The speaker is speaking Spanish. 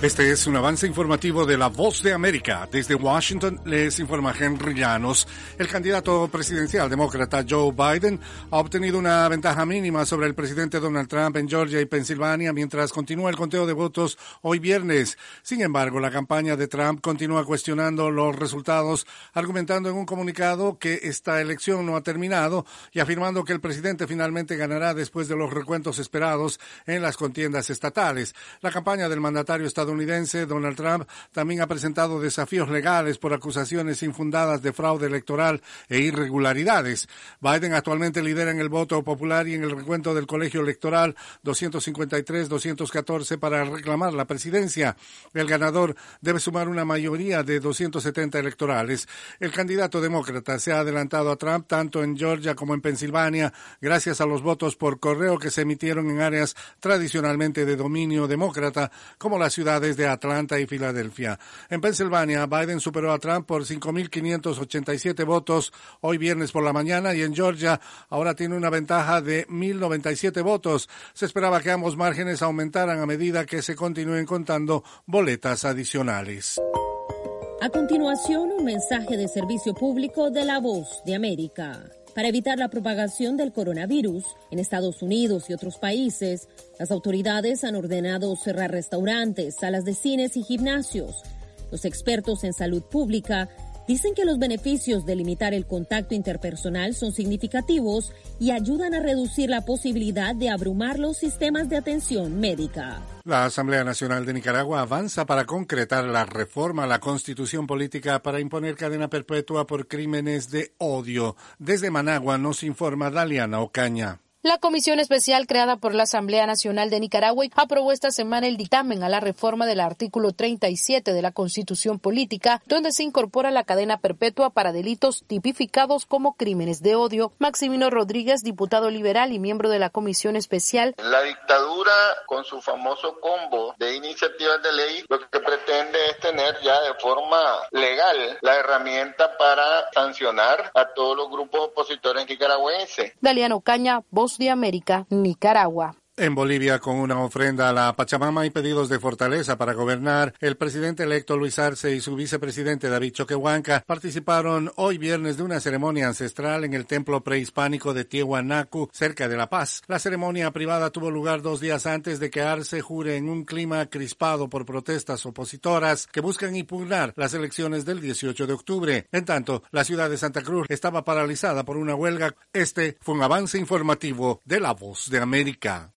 Este es un avance informativo de La Voz de América. Desde Washington les informa Henry Llanos. El candidato presidencial demócrata Joe Biden ha obtenido una ventaja mínima sobre el presidente Donald Trump en Georgia y Pensilvania mientras continúa el conteo de votos hoy viernes. Sin embargo, la campaña de Trump continúa cuestionando los resultados, argumentando en un comunicado que esta elección no ha terminado y afirmando que el presidente finalmente ganará después de los recuentos esperados en las contiendas estatales. La campaña del mandatario estadounidense Donald Trump también ha presentado desafíos legales por acusaciones infundadas de fraude electoral e irregularidades. Biden actualmente lidera en el voto popular y en el recuento del colegio electoral 253-214 para reclamar la presidencia. El ganador debe sumar una mayoría de 270 electorales. El candidato demócrata se ha adelantado a Trump tanto en Georgia como en Pensilvania gracias a los votos por correo que se emitieron en áreas tradicionalmente de dominio demócrata como las ciudades de Atlanta y Filadelfia. En Pensilvania, Biden superó a Trump por 5.587 votos hoy viernes por la mañana y en Georgia ahora tiene una ventaja de 1.097 votos. Se esperaba que ambos márgenes aumentaran a medida que se continúen contando boletas adicionales. A continuación, un mensaje de servicio público de La Voz de América. Para evitar la propagación del coronavirus en Estados Unidos y otros países, las autoridades han ordenado cerrar restaurantes, salas de cines y gimnasios. Los expertos en salud pública dicen que los beneficios de limitar el contacto interpersonal son significativos y ayudan a reducir la posibilidad de abrumar los sistemas de atención médica. La Asamblea Nacional de Nicaragua avanza para concretar la reforma a la Constitución Política para imponer cadena perpetua por crímenes de odio. Desde Managua nos informa Daliana Ocaña. La Comisión Especial creada por la Asamblea Nacional de Nicaragua aprobó esta semana el dictamen a la reforma del artículo 37 de la Constitución Política, donde se incorpora la cadena perpetua para delitos tipificados como crímenes de odio. Maximino Rodríguez, diputado liberal y miembro de la Comisión Especial. La dictadura, con su famoso combo de iniciativas de ley, lo que pretende es tener ya de forma legal la herramienta para sancionar a todos los grupos opositores nicaragüenses. Daliana Ocaña, Voz de América, Nicaragua. En Bolivia, con una ofrenda a la Pachamama y pedidos de fortaleza para gobernar, el presidente electo Luis Arce y su vicepresidente David Choquehuanca participaron hoy viernes de una ceremonia ancestral en el templo prehispánico de Tiahuanacu, cerca de La Paz. La ceremonia privada tuvo lugar 2 días antes de que Arce jure en un clima crispado por protestas opositoras que buscan impugnar las elecciones del 18 de octubre. En tanto, la ciudad de Santa Cruz estaba paralizada por una huelga. Este fue un avance informativo de La Voz de América.